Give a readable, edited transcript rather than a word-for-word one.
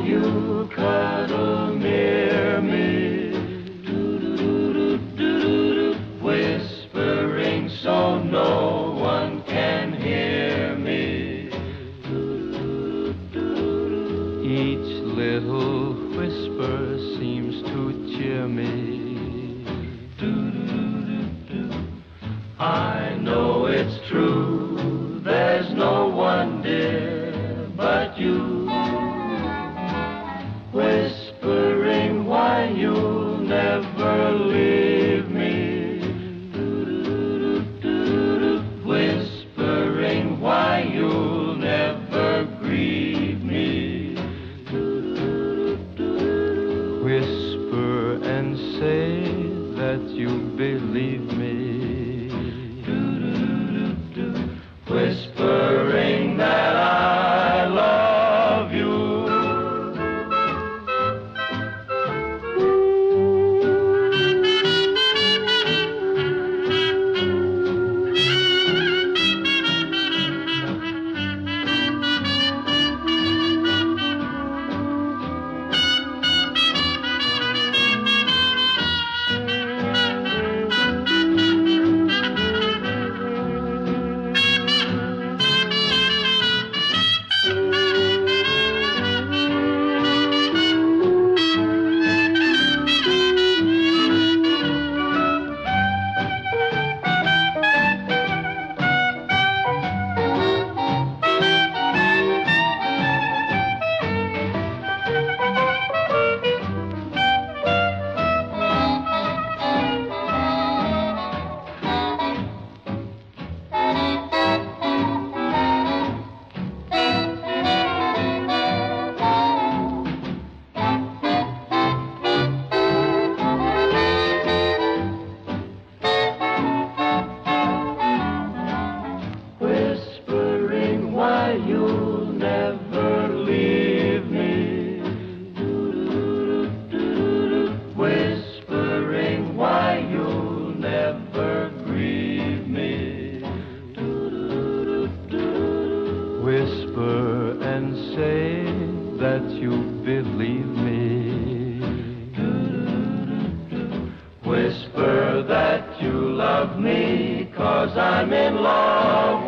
you cuddle near me, whispering so no one can hear me. Each little whisper seems to cheer me. I know it's true, there's no one, dear, but you, whispering why you'll never leave me, whispering why you'll never grieve me. Whisper and say that you believe me, whispering that I love you. You'll never leave me, whispering why you'll never grieve me. Whisper and say that you believe me, whisper that you love me, 'cause I'm in love